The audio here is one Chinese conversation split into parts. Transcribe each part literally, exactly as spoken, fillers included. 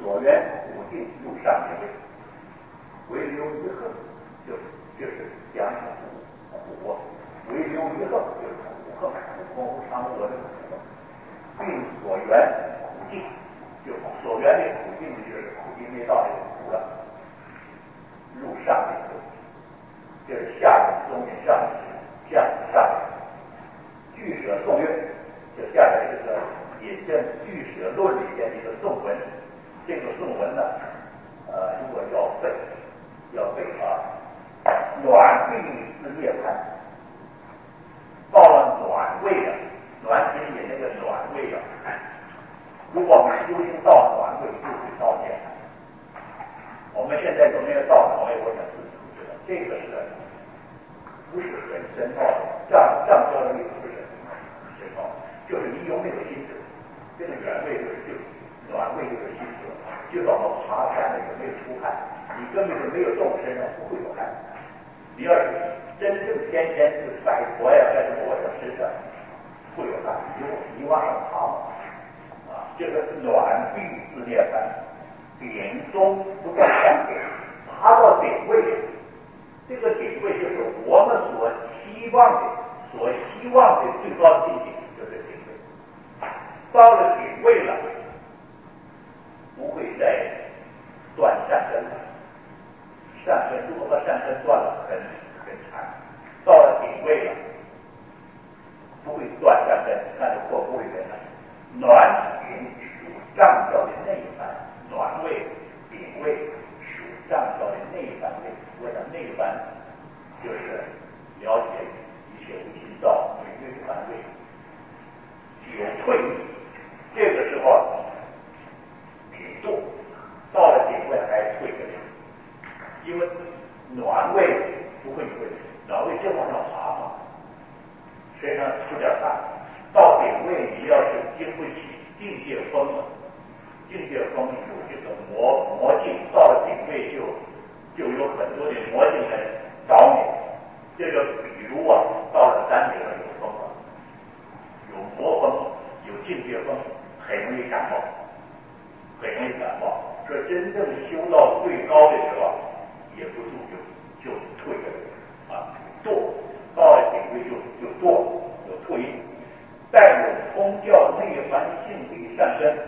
所缘无定入上面位，唯留一横，就是就是讲苦，唯留一横就是苦横，苦无常恶的苦，并所缘苦定，就所缘的苦定就是苦定没到那个苦了，入上面位，就是下面中间上面向上面。据舍颂曰，就下面这个引证据舍论里边的一个颂文，这个颂文呢，呃，如果要背，要背啊，暖病自涅槃，到了暖位了，暖品里那个暖位了，如果我们修行到暖位，就会到涅槃。我们现在有没有到暖位？我想自己不知道，这个是不是很深奥的？藏藏教的意思不是很深奥，就是你有没有心智？这个远位就是就暖位就是心智，就像我们爬山的有没有出汗？你根本就没有动，身上不会有汗。你要是真正天天是拜佛呀，干什么，我想身上会有汗，你你往上爬嘛，啊，这个暖必自涅槃，顶中不断上顶，爬到顶位，这个顶位就是我们所希望的、所希望的最高境界，就是顶位。到了顶位了，不会再断善根了。善根如果把善根断了，很很惨。到了顶位了，不会断善根，那就破不会根了。暖顶属藏教的内涵，暖位、顶位属藏教的内涵位。我想内涵就是了解一切无心造，内涵位具有退意。这个时候顶度到了顶位还退不了，因为暖位不会退，暖位就往上爬嘛，身上出点汗，到顶位你要是经不起境界风了，境界风有这个魔魔境，到了顶位就就有很多的魔境来找你。这个比如啊，到了山顶上有风了，有魔风，有境界风，很容易感冒，很容易感冒。说真正修到最高的时候，也不住就就退了啊，堕到了顶位就就堕，有退。带有通教内涵性力上升，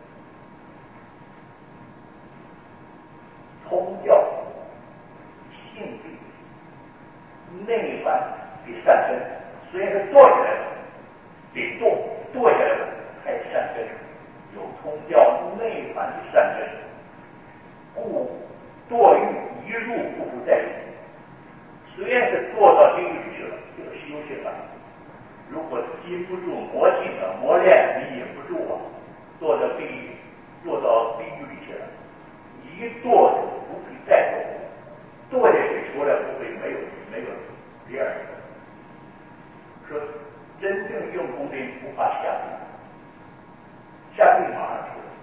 通教性力内涵比上升，虽然是坐下来了，顶堕堕下来了，还上升，有通教内涵的上升，故堕欲一入不复再入。虽然是堕到地狱里去了，这个修行了，如果禁不住魔性啊磨练，你忍不住啊，堕到地狱，堕到地狱里去了，一堕就不必再堕，堕下去出来不会没有没有第二个。说真正用功的人不怕下地，下地马上出来，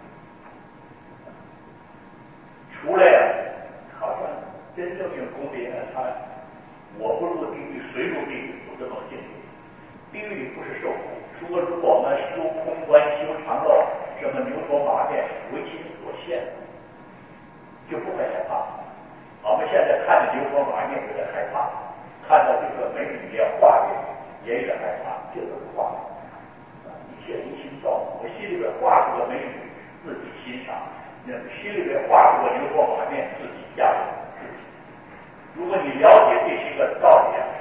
出来了，好像真正用功的人他我不入地狱，谁入地狱？有这种境界。地狱里不是受苦，说如果我们修空观、修常乐，什么牛头马面、为心所现，就不会害怕。我们现在看着牛头马面有点害怕，看到这个美女也画面也有点害怕，这个画面，一切无心造。我心里边画出个美女，自己欣赏；那心里边画出个牛头马面，自己驾驭自己。如果你了解这些个道理啊，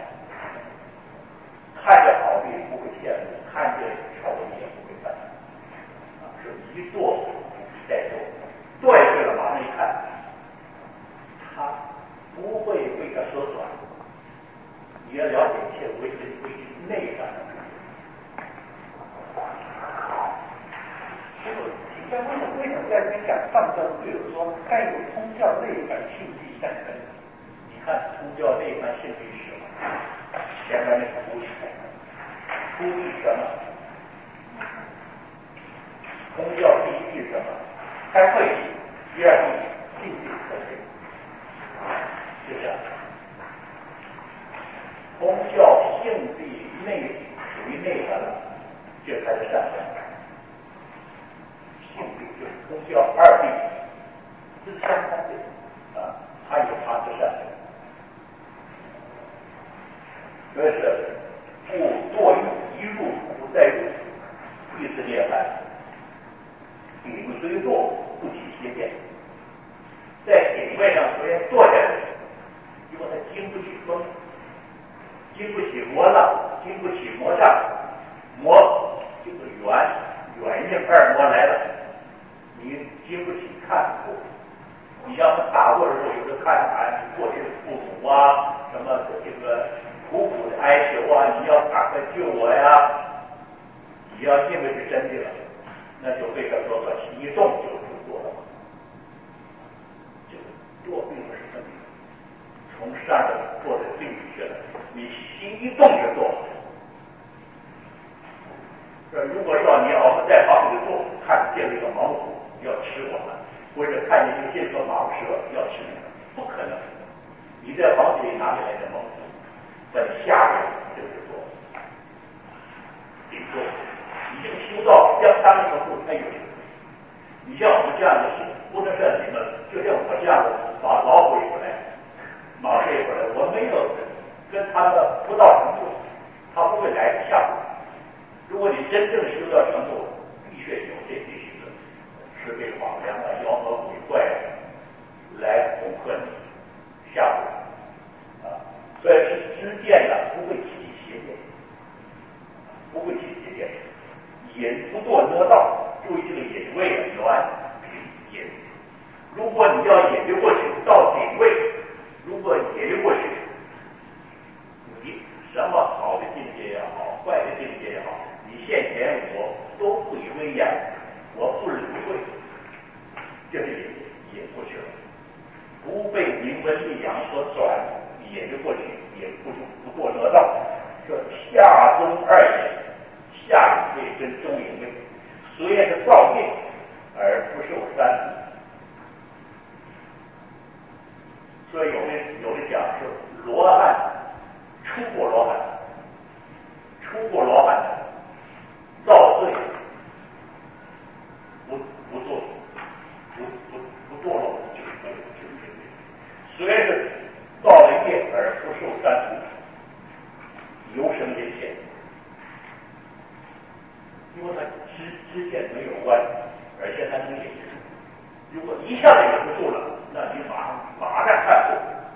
看着好的不会羡慕，看着丑的也不会烦啊，是一堕不必再堕，堕下去了马上一看，他不会被他所转。你要了解一切为人为内涵的。师父，请教为什么为什么在这边讲藏教会有说该有通教内涵性力善根？你看通教内涵性力是什么？前面那个图是出是什么？通教第一句是什么？开会。第二句性力开会。就这样。通教性力内属于内涵了，这才是善根。性力就是通教二谛， 这是相反的啊，他有他的善良，所以是不堕欲，一入不再入，意思涅槃，顶虽堕，不起邪见。在顶位上昨天坐下来，因为它经不起风，经不起磨浪，经不起磨障，磨这个圆圆硬二磨来了，你经不起看破。你像我们打坐的时候，有的看啊，你过去的父母啊，什么这个苦苦的哀求啊，你要赶快救我呀！你要因为是真的了，那就被他说可一动就就做了。这个做并不是真的，从上面做的定义去了，你心一动就做了。这如果说你要是在房里坐，看见了一个猛虎要吃我们，或者看见一个蟒蛇要吃你们，不可能。你在房子里拿起来的猛虎，在下面就是做，顶多你这个修道相当程度才有。你像我们这样的，不能像你们，就像我这样的，把老虎也不来，蟒蛇也不来，我没有跟他们不到程度，他不会来吓我。如果你真正修到程度，必须有这必须的，是被谎言啊、妖魔鬼怪来恐吓你、吓唬你啊。所以是知见呢，不会起邪见，不会起邪见。引不堕得道，注意这个引位啊，暖平引。如果你要引得过去到顶位，如果引得过去，你什么好的境界也好，坏的境界也好，你现前我都不以为然，我不理会，这是引引过去了，不被名闻利养所转，引得过去，也不不堕得道。说下中二引，下引位跟中引位，虽然是造业而不受三毒。所以有的有的讲是罗汉出过罗汉，出过罗汉的造罪不不堕不不不堕落，就是没有就是没有。虽然是造了业而不受三毒，有生也见，因为他知知见没有关，而且他能引住。如果一下子忍不住了，那你马上马上看破。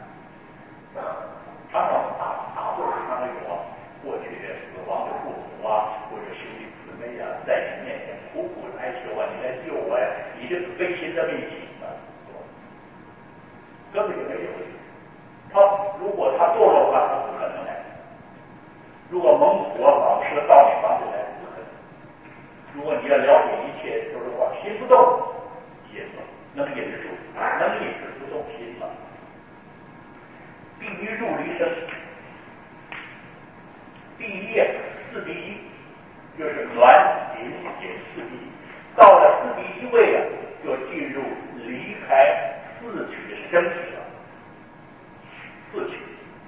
常常打打坐常常有啊，过去死亡的父母啊，或者兄弟姊妹啊，在你面前苦苦哀求啊，你来救我呀，你这悲心这么一起啊，根本就没有。他如果他堕落的话，他不可能来。如果猛虎啊、蟒蛇到你房里来，不可能。如果你要了解一切，都是往心不动，心不动能引得住，能引得不动心嘛。第一入离生，第一页四第一，就是暖引引四第一。到了四第一位啊，就进入离开四取的生死了。四取，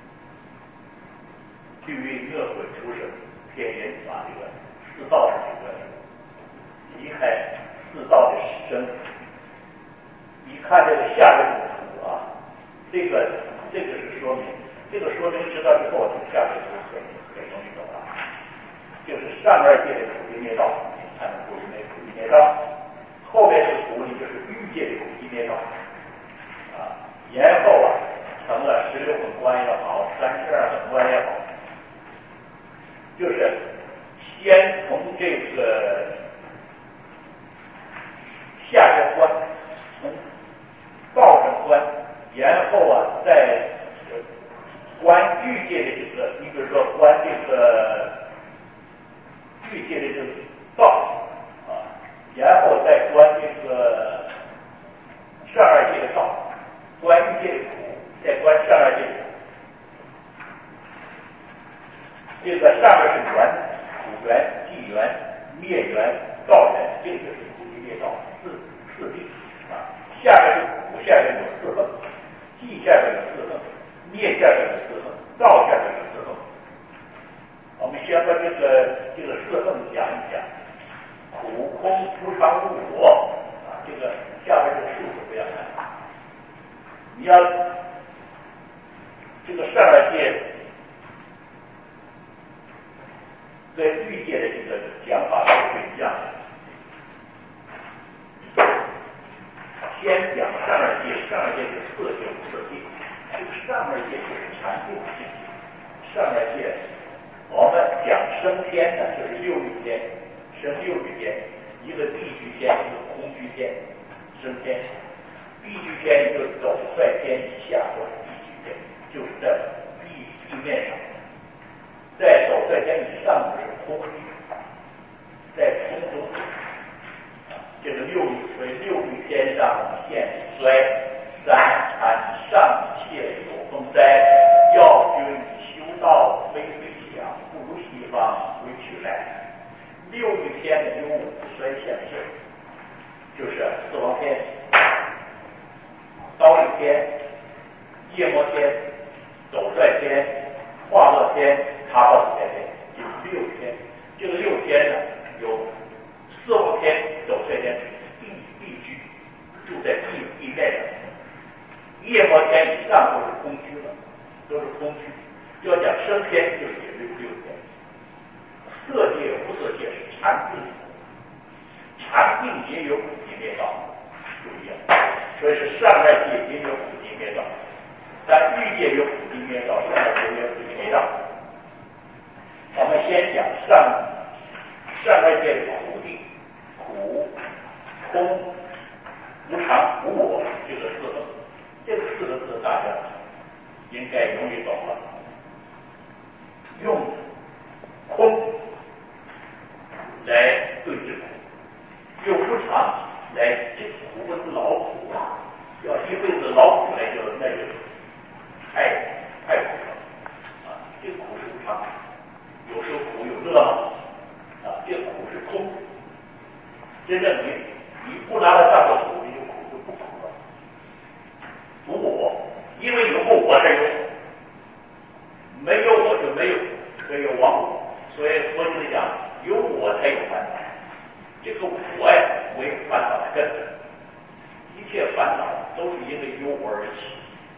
地狱恶鬼出生，天人法这个四道的这个离开四道的生死。你看这个下面这个图啊，这个这个是说明，这个说明知道之后，下面图很很容易懂了。就是上面界的苦集灭道，你看到苦集灭苦集灭道，后面这个图呢就是欲界的苦集灭道啊，然后啊成了十六本观也好，三十二本观也好，就是先从这个下边观，从道上观，然后啊再观欲界的这个，你比如说观这个欲界的这个道啊，然后你要这个上二界跟欲界的这个讲法是不一样的。先讲上二界，上二界是色界、无色界。这个上二界就是禅定境界。上二界，我们讲升天呢，就是六欲天，升六欲天，一个地居天，一个空居天，升天。地居天就是斗率天以下或者地居天，就是在地地面上。在斗率天以上就是空居，在空中。这个六欲为六欲天上现衰，三禅上切有风灾。要君修道非非想，不如西方为取来。六欲天的有五衰现象，就是四王天、刀立天、夜摩天、斗率天、化乐天、他报天天，有六天。这个六天呢，有四王天、斗率天地地居，住在地地面上。夜摩天以上都是空居了，都是空居。要讲升天，就是六六天。色界、无色界是禅定，禅定也有苦集灭道，不一样。所以是上二界也有苦集灭道，但欲界有苦集灭道，上二界有苦集灭道。我们先讲上上二界的苦地，苦、空、无常、无我，这个四个，这个四个字大家应该容易懂了。用空来对治苦，用无常来这苦不是劳苦啊，要一辈子劳苦来就那就太太苦了啊！这个苦是无常，有时候苦有乐吗？啊，这个苦是空。真正你你不拿得上的苦，你就苦就不苦了。无我，因为有我才有我，没有我就没有，没有忘我。所以佛经里讲，有我才有烦恼。这个我呀，为烦恼的根本。一切烦恼都是因为有我而起。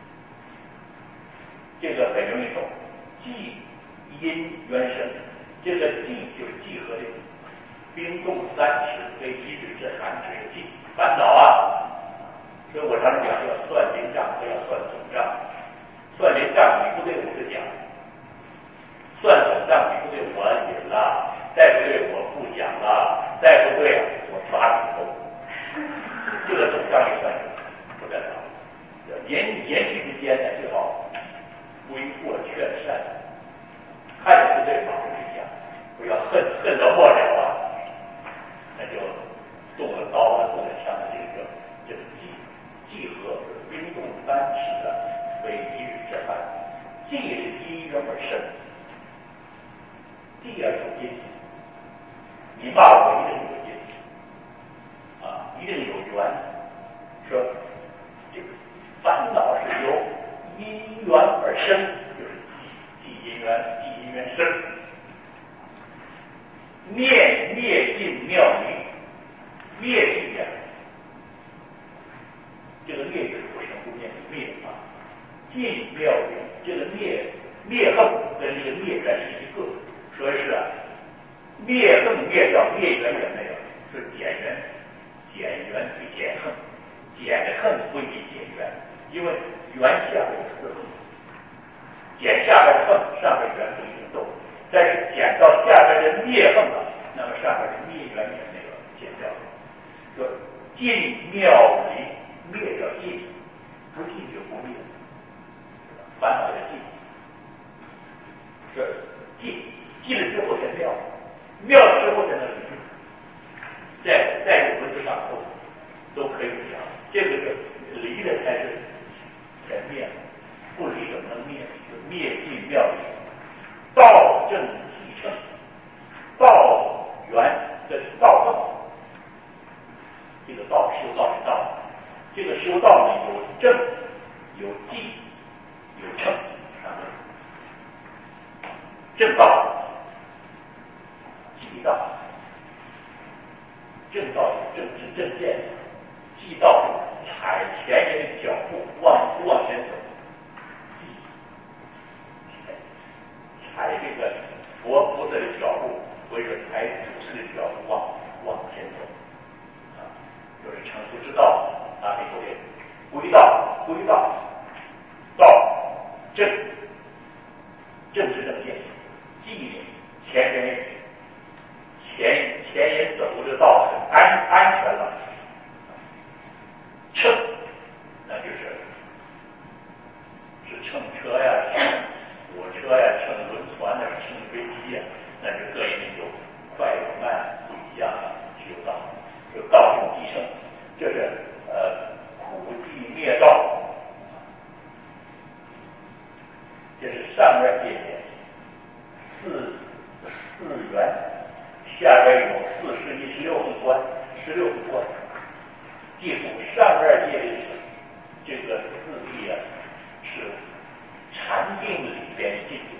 这个很容易懂。即因缘生，这个即就是即合的冰冻三尺非一日之寒，这是即烦恼啊。所以我常常讲要算明账，不要算总账。算明账你不对我就讲，算总账你不对我引了，再不对我不讲了，再不对我抓你头。这个总账一算不得了。言言语之间呢，最好微过劝善，看着不对马上去讲，不要恨恨到末了啊，那就动了刀了，动了枪了。这个这个即即合冰冻三尺的为一日之寒，即是因缘而生，即要有因。你骂我一定有因啊，一定有缘。说这个烦恼是由因缘而生，就是即即因缘，即因缘生。灭灭尽妙离，灭尽呀，这个灭就是不生不灭的灭啊。尽妙离，这个灭灭恨跟这个灭缘是一个，所以是啊，灭恨灭掉，灭缘也没有，是减缘，减缘比减恨，减的恨不比减缘，因为缘下面是恨，减下边恨，上面缘不一定动。但是减到下边的灭恨了，那么上面的灭缘也那个减掉了。说尽妙离，灭掉尽，不尽就不灭，烦恼的尽。说尽，尽了之后才妙，妙了之后才能离。在在有文字上头都可以讲，这个是离的才是才灭，不离怎么能灭？灭尽妙离。道正即称，道缘这是道正，这个道修道是道，这个修道呢有正有即有称三位，正道即道，正道是正知正见，即道是踩前人的脚步，忘不忘道啊，美国的归道，归道，道正，政治正见，纪念前人前前人走的道是安安全了，乘那就是是乘车呀，乘火车呀，乘轮船呀，乘飞机呀，那是各人有快有慢不一样的修道，就道成即生，这是呃苦地灭道，这是上面界限四四元，下边有四十一十六个关，十六个关。记住上面界的这个四谛啊，是禅定里边进的，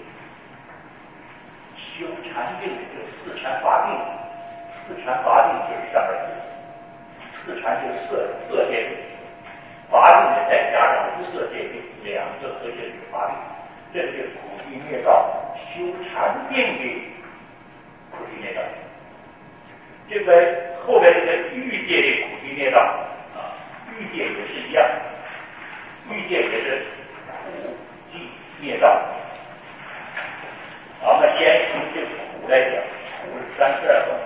修禅定就四禅八定，四禅八定就是上面界，四禅就是色色界定，八定的再加上无色界定，两个合起来是八定，这就是苦地灭道修禅定的苦地灭道。这个后边这个欲界的苦地灭道啊，欲界也是一样，欲界也是苦地灭道。好，我们先从这个苦来讲，苦是三十二分，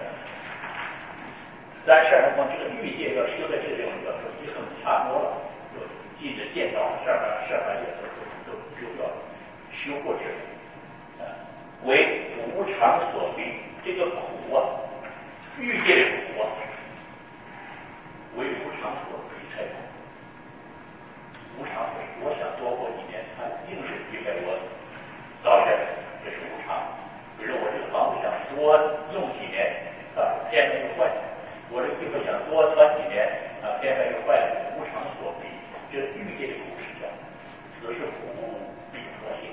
三十二分这个欲界要修在这种要说已经很差不多了，就记着见到上面上面也都都修掉了，修过去了，啊，为无常所逼，这个苦啊。欲界的苦啊，为无常所逼才苦。无常所，我想多活几年，它硬是逼在我到这儿，这是无常。比如我这个房子想多用几年，啊，偏偏又坏；我这个地方想多穿几年，啊，偏偏又坏了。无常所逼，这欲界的苦是这样，此是苦逼迫性。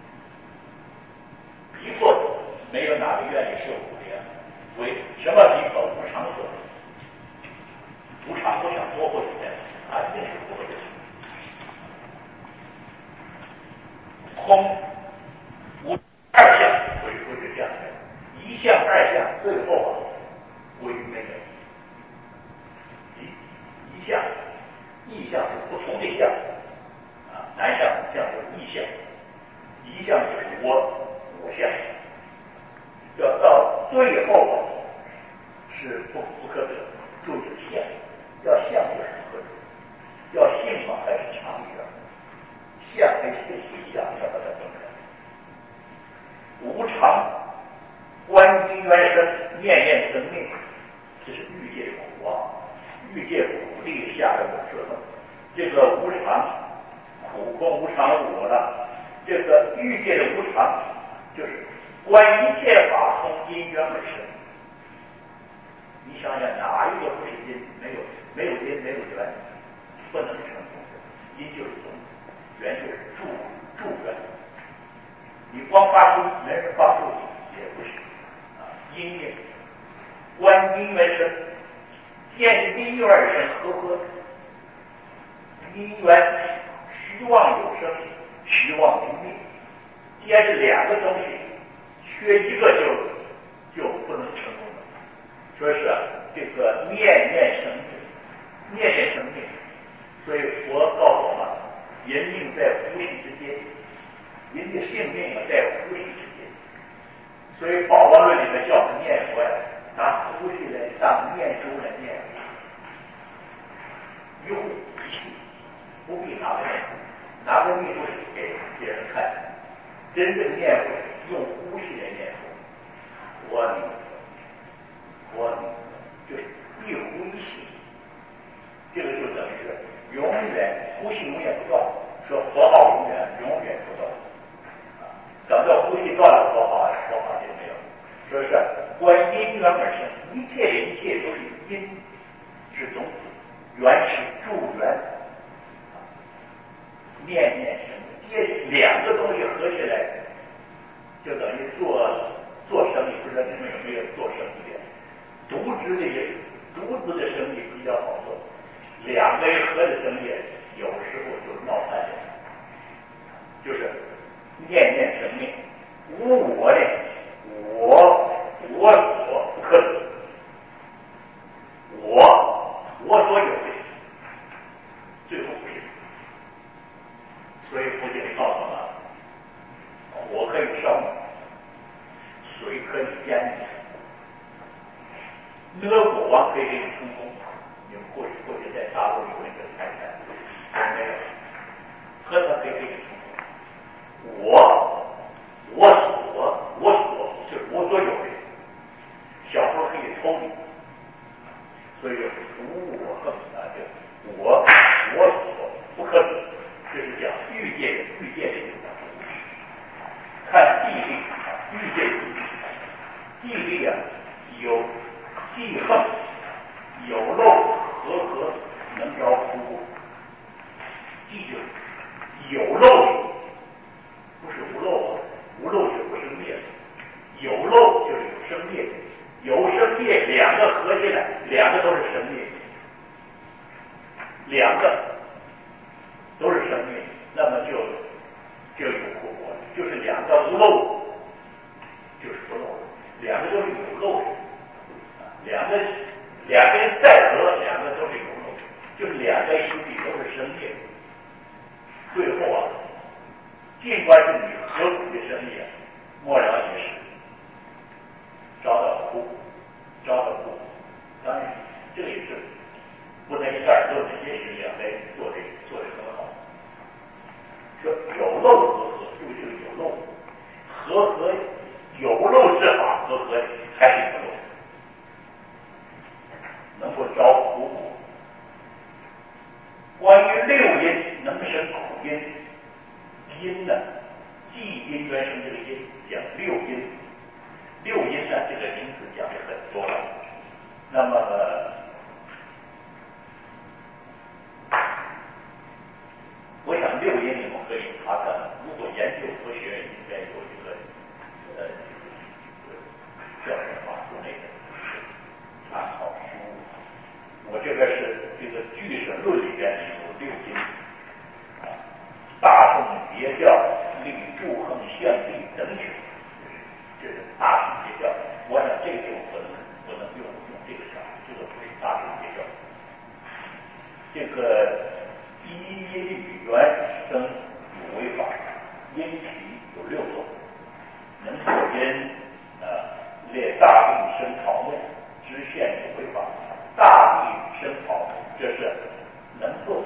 逼迫没有哪个愿意受苦的呀。为什么逼迫？无常所逼。无常，我想多活几年，啊，一定是不会的。空无二相，为不是这样的，一相二相，最后啊，归于没有。一一相，异相是不同的相，啊，男相女相是异相，一相就是我我相。要到最后啊，是不不可得，注意相，要相就是不可得，要性嘛还是强一点，相跟性不一样，要把它分开。无常，观因缘生，念念生命，这是欲界的苦啊，欲界苦力下的四分，这个无常，苦空无常我了，这个欲界的无常就是观一切法从因缘而生。你想想哪一个不是因？没有，没有因没有缘，不能成功的。因就是种，缘就是助助缘。你光发心，没人帮助你也不行啊。因缘，观因缘生，见是因缘而生，和合。因缘虚妄有生，虚妄有灭。既然是两个东西，缺一个就就不能成功了。说是这个念念生命，念念生命，所以佛告诉我们，人命在呼吸之间，人的性命在呼吸之间。所以《宝王论》里面叫我们念佛呀，拿呼吸来当念珠来念，一呼一吸，不必拿个念珠，拿个密珠给别人看。真正念佛用呼吸来念佛，我明。我就是一呼一吸，这个就等于是永远呼吸永远不断，说佛号永远永远不断，啊，等到呼吸断了，佛号佛号就没有。说是观因缘而生，一切的一切都是因，是种子，缘是助缘，啊，念念生，这两个东西合起来，就等于做做生意，不知道你们有没有做生意的？独资的人，独资的生意比较好做，两个人合的生意有时候就闹翻了。就是念念生命，无我的，我我所不可得，我我所有的两个都是生命，那么就就有复活了，就是两个漏就是不漏，两个都是有漏的，两个两个人再合，两个都是有漏，就是两个兄弟都是生命。最后啊，尽管是你合苦的生意啊，末了也是遭到苦苦，遭到苦苦。当然，这个也是不能一概而论的，也许两个人做的做的很好。说有漏和合，就这个有漏和合有漏之法和合还是有漏，能够招苦苦。关于六因能生苦因，因呢，即因缘生这个因讲六因，六因呢这个名词讲的很多了。那么我想六因你们可以查看，如果研究佛学应该有一个呃教人法之类的参考书。我这边是这个俱舍论里边有六因啊，大乘别教立诸横向地等曲，这是大乘别教。我想这个就不能不能用用这个讲，这个不是大乘别教。这个一因与缘生有为法，因体有六种，能作因啊，列大地生草木，知现有为法。大地生草木，这是能作。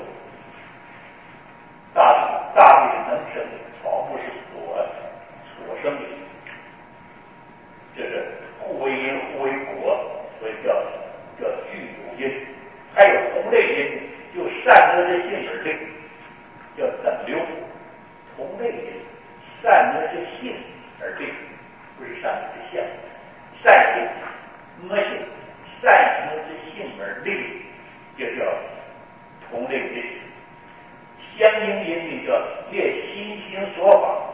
大地大地能生，草木是所所生的，这是互为因互为果，所以叫叫具有因。还有同类因，就善恶之性而定，叫等流。同类因，善恶之性而定，不是善恶之相，善性、恶性。善恶之性而立，这叫同类因。相应因呢，叫列心行所法，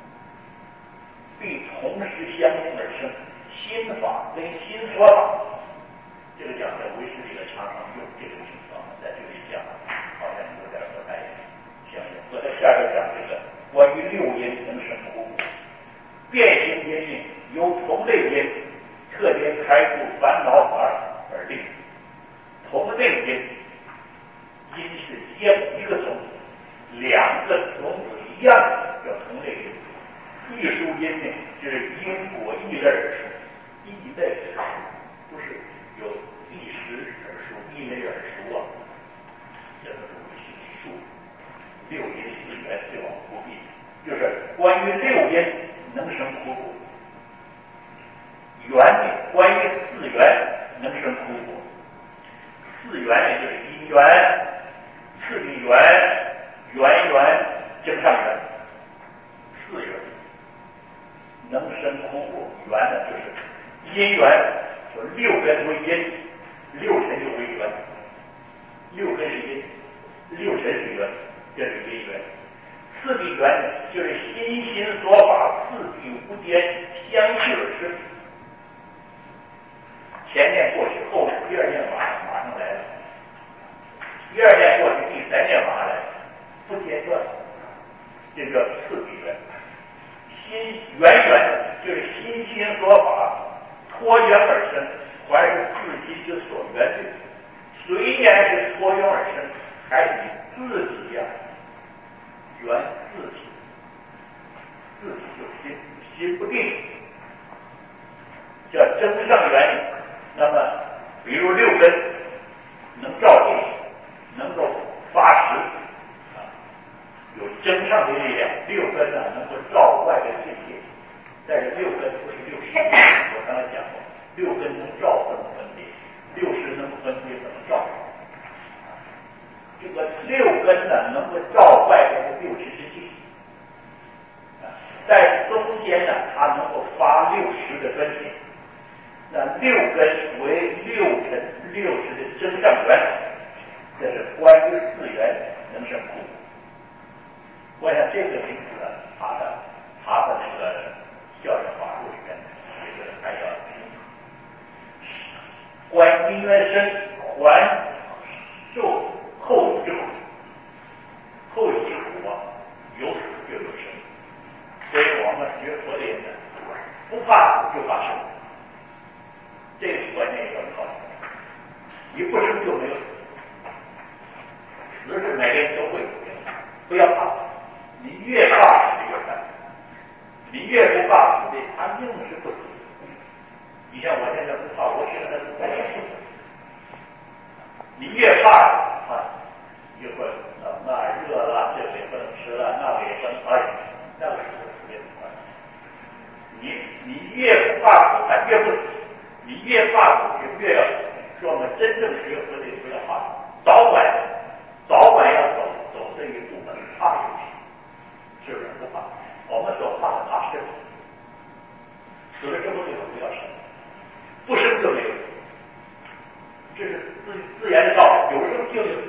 必同时相应而生。心法跟心所法，这个讲在唯识里面常常用这个名词，在这里讲好像有点不太相应。我在下边讲这个关于六因能生苦苦，变形因呢，由同类因特别开出烦恼法而定。同类因，因是接一个种子，两个种子一样叫同类因。艺术因呢，就是因果异类而出，异类而出，不是有一时而出，异类而出啊，这个属于艺术。六因四缘最往不必，就是关于六因能生苦苦。缘呢，关于四缘能生苦苦。四缘也就是因缘、次第缘、缘缘、增上缘，四缘能生苦苦。缘呢就是因缘，说六根为因，六尘就为缘，六根是因，六尘是缘，这是因缘。次第缘呢，就是心心所法，次第无间，相续而生。前念过去，后第二念马上马上来了，第二念过去，第三念马上来了，不间断，这叫次第缘。心缘缘就是心心所法，脱缘而生，还是自心之所缘境。虽然是脱缘而生，还是你自己呀、啊，缘自己，自己就心心不定，叫增上缘。那么，比如六根能照见，能够发识啊，有增上的力量。六根呢能够照外的境界，但是六根不是六识。我刚才讲过，六根能照不能分别，六识能分别不能照。这个六根呢能够照外边的六识之境，啊，在中间呢它能够发六识的分别。那六根为六尘六识的增上缘，这是关于四缘能生苦。我想这个名词啊，查的查的那个教育法术里面写的还要清楚。观因缘生，还受后有正越画古就越要说我们真正学佛的不要画，早晚早晚要走走这一步的怕游戏，是不是不怕？我们所怕的怕生，死了之后最后不要生，不生就没有，这是自自然的道理，有生就有死。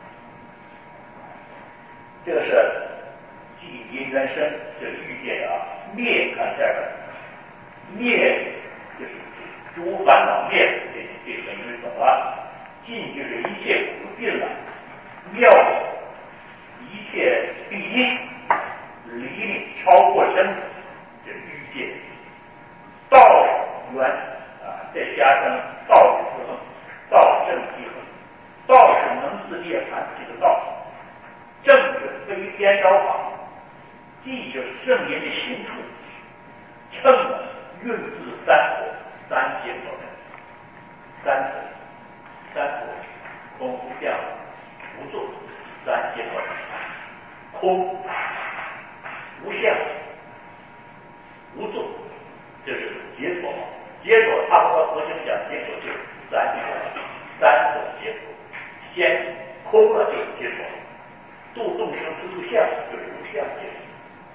这个是寂因缘生，这是欲界的啊。灭看这儿，灭就是诸烦恼灭，这这个因为走了。尽就是一切苦尽了，妙一切必因，离力超过生死，这是欲界。道缘啊，再加上道之横，道正即横，道是能自涅槃这个道，正是非颠倒法，即就是圣言的行处，称运自三果，三结果门，三果，三果，空无相无作，三结果门，空无相无作，这是结果。结果差不多佛经讲结果就是三果，三种结果，先空了就是结果，度众生不度相就是无相结果。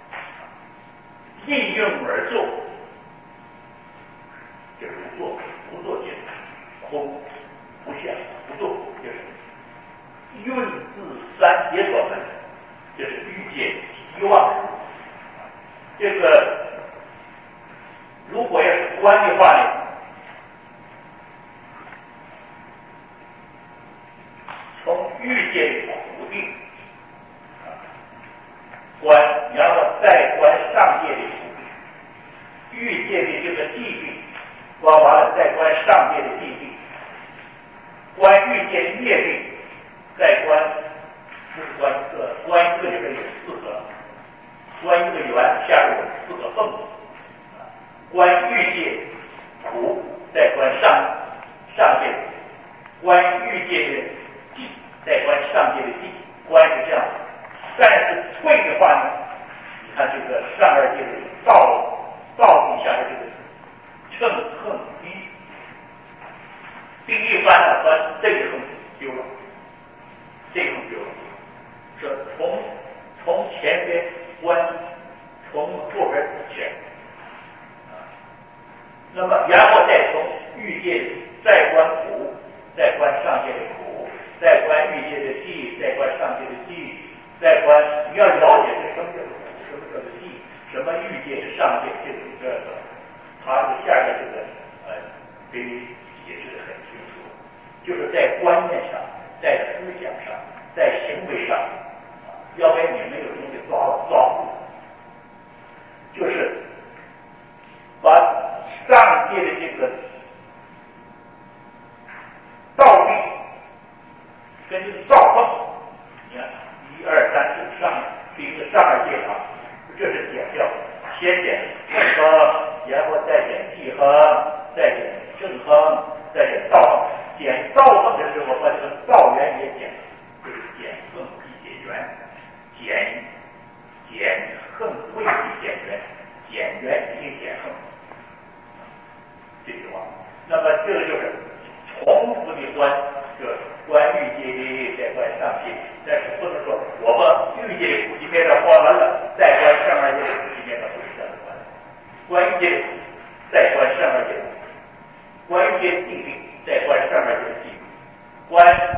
应用而作，就是无作，无作结果，空不相不作，就是运自三结果门，就是欲界希望。这个如果要是观的话呢，从欲界的苦定啊观，然后再观上界的苦定，欲界的这个寂定，观完了再观上界的寂定，观欲界的业定，再观不是观一个，观一个里面有四个，观一个圆下面有四个缝，观欲界苦，再观上上界，观欲界的寂，再观上界的寂，观是这样。但是退的话呢，你看这个上二界的道道底下的这个称横低，第一番呢和这个横丢了，这个横丢了，说从从前边观，从后边补前。那么然后再从欲界再观苦，再观上界的苦，再观欲界的寂，再观上界的寂，再观你要了解这什么叫苦，什么叫做寂，什么欲界的上界这个这个，他这个下面这个呃给你解释的很清楚，就是在观念上，在思想上，在行为上，要不然你没有东西抓抓住，就是把上界的这个道力跟这个造梦，你看一二三四上是一个上二界啊，这是减掉，先减正亨，然后再减寂亨，再减正亨，再减道亨。减道亨的时候把这个道缘也减，就是减亨必减缘，减减亨未必减缘，减缘一定减亨。这句话，那么这个就是重复的观，这观欲界的再观上界，但是不能说我们欲界的苦集灭道观完了，再观上二界的苦集灭道，不是这样的观。观欲界的苦，再观上二界的苦；观欲界的寂定，再观上二界的寂定；观